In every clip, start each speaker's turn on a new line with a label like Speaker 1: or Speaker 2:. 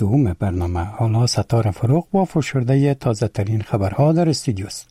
Speaker 1: دوم برنامه. حالا ستار فروغ با فشرده تازه ترین خبرها در استودیوست.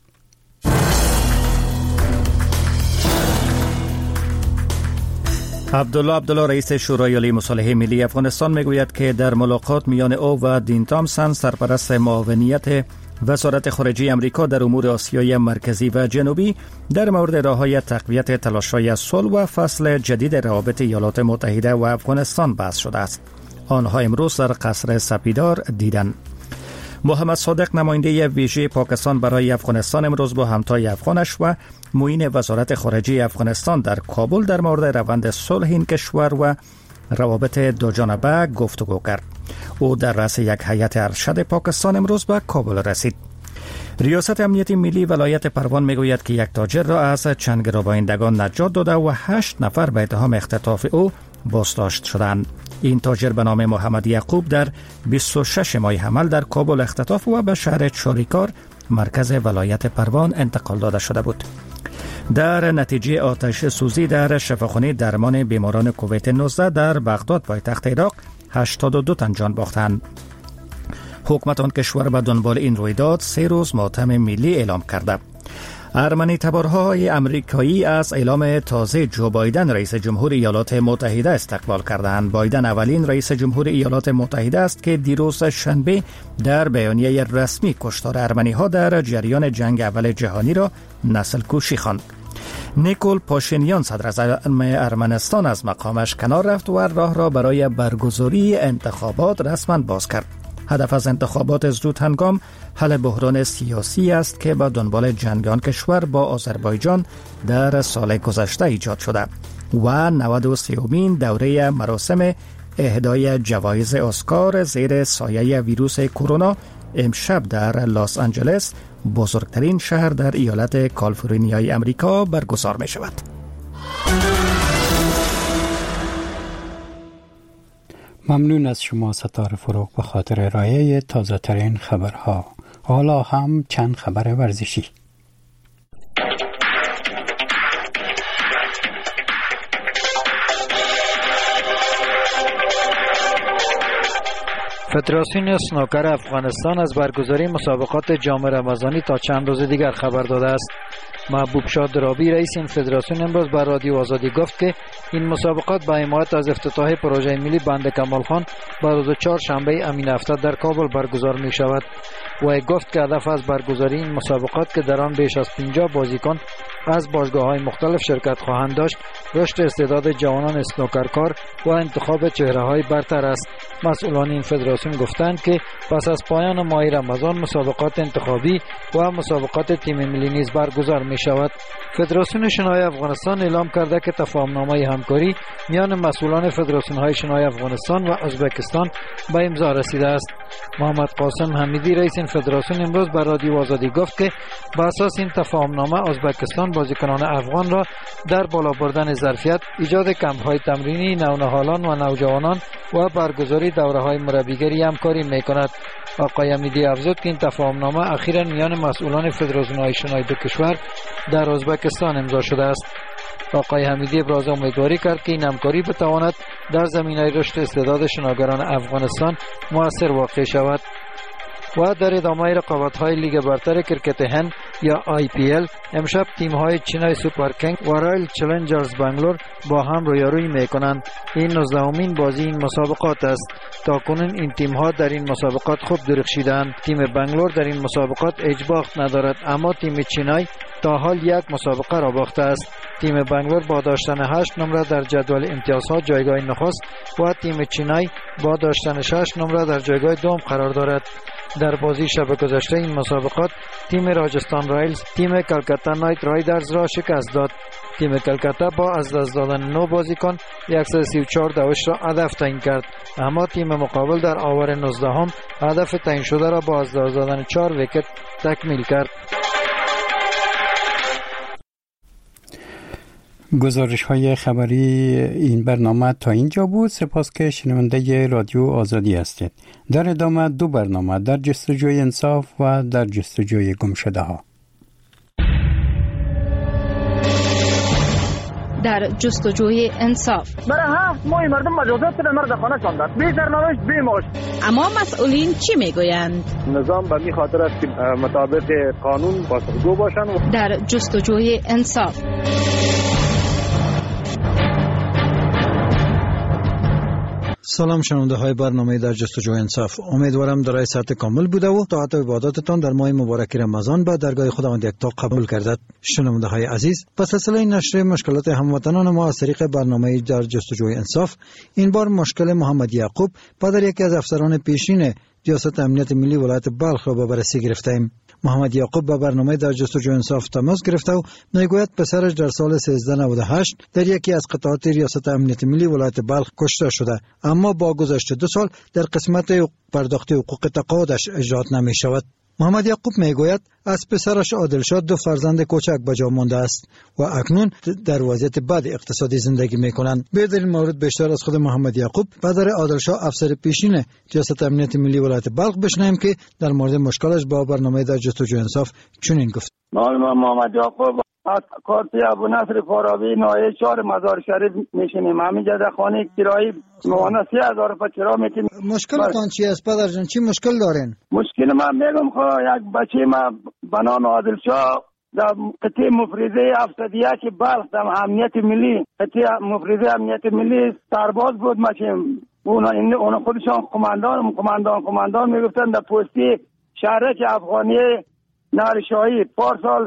Speaker 2: عبدالله رئیس شورای عالی مصالحه ملی افغانستان میگوید که در ملاقات میان او و دین تامسن سرپرست معاونیت وزارت خارجه امریکا در امور آسیای مرکزی و جنوبی در مورد راه‌های تقویت تلاش‌های صلح و فصل جدید روابط ایالات متحده و افغانستان بحث شده است. آنها امروز در قصر سپیدار دیدند. محمد صادق نماینده ویژه پاکستان برای افغانستان امروز با همتای افغانش و معین وزارت خارجه افغانستان در کابل در مورد روند صلح این کشور و روابط دوجانبه گفتگو کرد. او در رأس یک هیئت ارشد پاکستان امروز به کابل رسید. ریاست امنیت ملی ولایت پروان میگوید که یک تاجر را از چنگرابایندگان نجات داده و 8 نفر به اتهام اختطاف او بازداشت شدند. این تاجر به نام محمد یعقوب در 26 ماه حمل در کابل اختطاف و به شهر چاریکار مرکز ولایت پروان انتقال داده شده بود. در نتیجه آتش سوزی در شفاخانه درمان بیماران کووید 19 در بغداد پایتخت عراق 82 تن جان باختند. حکومت آن کشور به دنبال این رویداد 3 روز ماتم ملی اعلام کرده. ارمنی تبارهای امریکایی از اعلام تازه جو بایدن رئیس جمهور ایالات متحده استقبال کردند. بایدن اولین رئیس جمهور ایالات متحده است که دیروز شنبه در بیانیه رسمی کشتار ارمنی ها در جریان جنگ اول جهانی را نسل کشی خواند. نیکول پاشینیان صدراعظم ارمنستان از مقامش کنار رفت و راه را برای برگزاری انتخابات رسما باز کرد. هدف از انتخابات زود هنگام حل بحران سیاسی است که با دنبال جنگ آن کشور با آذربایجان در سال گذشته ایجاد شده و 93مین دوره مراسم اهدای جوایز اسکار زیر سایه ویروس کرونا امشب در لس آنجلس، بزرگترین شهر در ایالت کالیفرنیای امریکا، برگزار می شود.
Speaker 1: ممنون از شما ستاره فروغ به خاطر ارائه تازه ترین خبرها. حالا هم چند خبر ورزشی.
Speaker 3: فدراسیون اسنوکر افغانستان از برگزاری مسابقات جام رمضانی تا چند روز دیگر خبر داده است. محبوب شاد رابی رئیس این فدراسیون امروز بر رادیو آزادی گفت که این مسابقات با حمایت از افتتاح پروژه ملی بند کمال خان بر روز چهارشنبه امین هفته در کابل برگزار می شود. و گفت که هدف از برگزاری این مسابقات که در آن بیش از 50 بازیکن از باشگاه‌های مختلف شرکت خواهند داشت، رشد استعداد جوانان اسنوکرکار و انتخاب چهره‌های برتر است. مسئولان این فدراسیون گفتند که پس از پایان ماه رمضان مسابقات انتخابی و مسابقات تیم ملی نیز برگزار می شود. فدراسیون شنای افغانستان اعلام کرده که تفاهم‌نامه همکاری میان مسئولان فدراسیون‌های شنای افغانستان و ازبکستان به امضا رسیده است. محمد قاسم حمیدی رئیس این فدراسیون امروز بر رادیو آزادی گفت که بر اساس این تفاهم‌نامه ازبکستان بازیکنان افغان را در بالا بردن ظرفیت، ایجاد کمپ‌های تمرینی نونهالان و نوجوانان و برگزاری دوره‌های مربیگری همکاری می‌کند. آقای حمیدی افزود که این تفاهم‌نامه اخیراً میان مسئولان فدراسیون‌های شنای دو کشور در ازبکستان امضا شده است. آقای حمیدی ابراز امیدواری کرد که این همکاری بتواند در زمینه رشد استعداد شناگران افغانستان مؤثر واقع شود. و در ادامه رقابت‌های لیگ برتر کرکت هند یا IPL امشب تیم‌های چینای سوپر کینگ و رایل چالنجرز بنگلور با هم رویارویی می‌کنند. این 19مین بازی این مسابقات است. تاکنون این تیم‌ها در این مسابقات خوب درخشیدند. تیم بنگلور در این مسابقات هیچ باخت ندارد، اما تیم چینای تا حال یک مسابقه را باخته است. تیم بنگلور با داشتن 8 نمره در جدول امتیازها جایگاه نخست و تیم چینای با داشتن 6 نمره در جایگاه دوم قرار دارد. در بازی شب گذشته این مسابقات تیم راجستان رایلز تیم کلکتا نایت رایدرز را شکست داد. تیم کلکتا با از دست دادن 9 بازیکن 134 دوش را هدف تعیین کرد، اما تیم مقابل در آور 19 هدف تعیین شده را با از دست دادن 4 ویکت تکمیل کرد.
Speaker 1: گزارش های خبری این برنامه تا اینجا بود. سپاس که شنونده رادیو آزادی هستید. در ادامه 2 برنامه در جستجوی انصاف و در جستجوی گمشده ها.
Speaker 4: در جستجوی انصاف.
Speaker 5: برای 7 ماه مردم مجازات در مرد خانه شاندند، بی سرنوشت بی معاش.
Speaker 4: اما مسئولین چی میگویند؟
Speaker 5: نظام به این خاطر است که مطابق قانون پاسخگو باشند.
Speaker 4: در جستجوی انصاف.
Speaker 3: سلام شنونده های برنامه در جستجوی انصاف. امیدوارم در صحت کامل بوده و طاعت و عباداتتان در ماه مبارک رمضان به درگاه خداوند یکتا قبول گردد. شنونده های عزیز، به سلسله نشر مشکلات هموطنان ما از طریق برنامه در جستجوی انصاف، این بار مشکل محمد یعقوب پدر یکی از افسران پیشین ریاست امنیت ملی ولایت بلخ را به بررسی گرفتیم. محمد یعقوب با برنامه در جستجوی انصاف تماس گرفته و میگوید پسرش در سال 1398 در یکی از قطعات ریاست امنیت ملی ولایت بلخ کشته شده، اما با گذشت 2 سال در قسمت پرداخت حقوق تقاعدش اجرات نمی شود. محمد یعقوب میگوید از پسرش عادلشاه 2 فرزند کوچک به جا مانده است و اکنون در وضعیت بد اقتصادی زندگی میکنند. به در این مورد بیشتر از خود محمد یعقوب پدر عادلشاه افسر پیشین ریاست امنیت ملی ولایت بلخ بشنویم که در مورد مشکلش با برنامه در جستجوی انصاف چنین گفت.
Speaker 6: محمد یعقوب از کارت ابو نصر فارابی ناحیه 4 مزار شریف میشینیم. همینجا در خانه کرایی ماهانه 3000 روپیه کرایه میتیم.
Speaker 3: مشکلتان چی است پدر جان؟ چی مشکل دارین؟
Speaker 6: مشکل من میگم خب یک بچه ما به نام عادلشاه در قطعه مفرزه افسدیه که بلخ در امنیت ملی قطعه مفرزه امنیت ملی سرباز بود. مچیم اونا خودشان قماندان میگفتن در پستی شهرک افغانی نارشاهی پارسال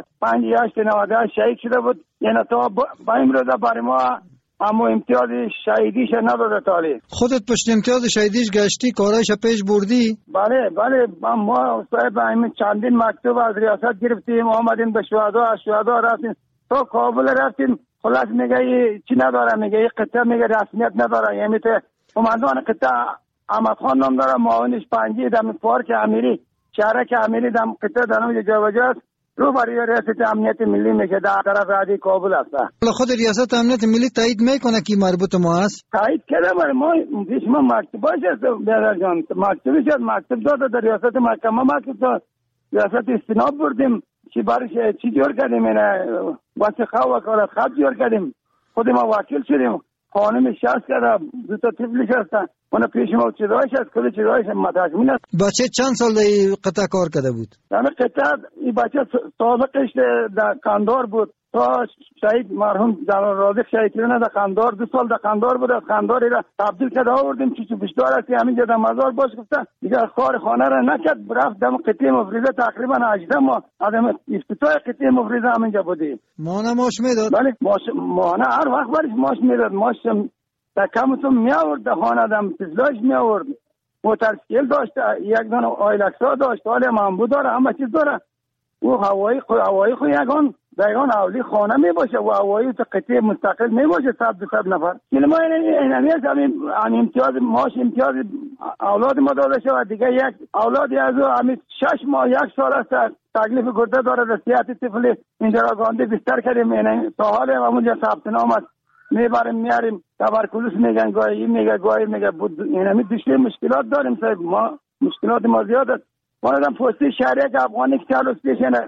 Speaker 6: 5/8/98 شهید شده بود. یعنی تا با این روزه برای ما اما امتیاز شهیدیش نداده تالی.
Speaker 3: خودت پشت امتیاز شهیدیش گشتی؟ کارایش پیش بردی؟
Speaker 6: بله ما صاحب همین چندین مکتوب از ریاست گرفتیم، آمدیم به شهدا رفتیم تا کابل رفتیم. خلاص میگه چی نداره، میگه قطعه میگه رسمیت نداره. یعنی قماندان قطعه احمد خان نام داره، معاونش پنجی در پارک امیری شهرک امیری در قطعه دارم جابجاست رو برای ریاست امنیت ملی میشه در طرف عادی کابل است.
Speaker 3: خود ریاست امنیت ملی تایید میکنه که مربوط ما است؟
Speaker 6: تایید کرده برای ما پیش ما مکتوباش است برادر جان، مکتوب داده در ریاست محکمه مکتوب داد، ریاست استناد بردیم چی برای چی جور کردیم، اینه واسه وکالت خط جور کردیم، خود ما وکیل شدیم، قانون شخص کرده 2 تا طفلش هستن اونا پیش ما چیزایش هست، کلی چیزایش متحکمین هست.
Speaker 3: بچه چند سال در قطعه کار کرده بود؟
Speaker 6: در قطعه این بچه سابقش در قندار بود تا شهید مرحوم جلال رازق شهید کردن در قندار 2 سال در قندار بود. از قندار را تبدیل کرده آوردیم چیزی بیشتر است همینجا در مزار باش گفتن دیگه کار خانه را نکرد، رفت در قطعه مفرزه تقریبا 18 ماه آدم افتتاح قطعه مفرزه همینجا بودیم.
Speaker 3: ماهانه ماش میداد؟
Speaker 6: بله ماهانه هر وقت برش ماش میداد. ماش در کمتون می آورد در خانه دم تزلاش می آورد، موترسیکل داشت، یک دانه آیلکسا داشت، حالی منبو داره، همه چیز داره. او هوایی خو یگان دایگان اولی خانه می باشه و هوایی تو قطعه مستقل می باشه 100 نفر. کلمه اینمی است همین امتیاز ماش امتیاز اولاد ما داده شد. دیگه یک اولادی از همین 6 ماه 1 سال است تکلیف گرده داره در صحت طفل اینجا را گانده بستر کردیم. این تا حال همونجا ثبت نام است میبریم میاریم تبرکلوس میگن گاهی میگه بود. اینمی دشواری مشکلات داریم صاحب، ما مشکلات ما زیاد است. وانم پستی شهریک افغانی که چالو استیشن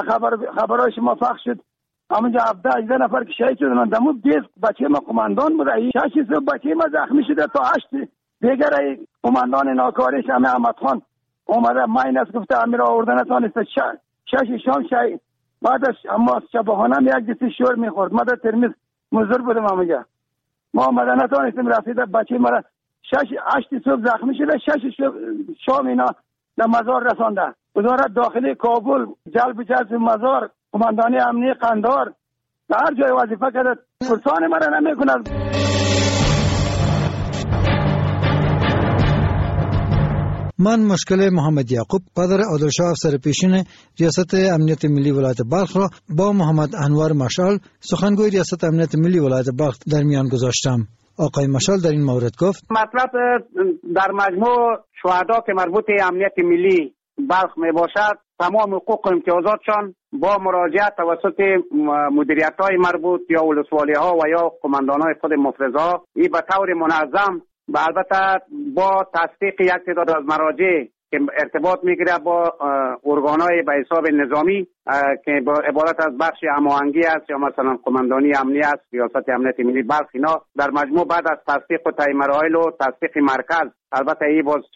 Speaker 6: خبرای شما فخ شد همونجا 17-18 نفر که شهید شدن. دمو 20 بچه ما قماندان بود، 6 بچه ما زخمی شده تا 8 دیگر قماندان ناکاریش همه احمد خان اومده ماینس گفته امیر آوردن تانسته 6 شام شهید. بعدش اما شبانه یک دستی شور میخورد. ما در ترمیز مزدور بودم همونجا، ما آمده نتانستیم رسیده بچه ما 8 صبح زخمی شده 6 شام اینا در مزار رسانده. وزارت داخلی کابل جلب مزار قماندانی امنی قندار در هر جای وظیفه کرده، پرسان مرا نمیکند.
Speaker 3: من مشکل محمد یعقوب پدر عادلشاه افسر پیشین ریاست امنیت ملی ولایت بلخ را با محمد انور مشعل سخنگوی ریاست امنیت ملی ولایت بلخ در میان گذاشتم. آقای مشعل در این مورد گفت
Speaker 7: مطلب در مجموع شهدا که مربوط امنیت ملی بلخ می باشد تمام حقوق و امتیازاتشان با مراجعه توسط مدیریت‌های مربوط یا ولسوالی‌ها و یا قماندان‌های خود مفرزها این به طور منظم و البته با تصدیق یک تعداد از مراجع که ارتباط میگیره با ارگان‌های به حساب نظامی که با عبارت از بخش هماهنگی است یا مثلا قماندانی امنی است، ریاست امنیت ملی بلخ. اینا در مجموع بعد از تصدیق و طی مراحل و تصدیق مرکز، البته این باز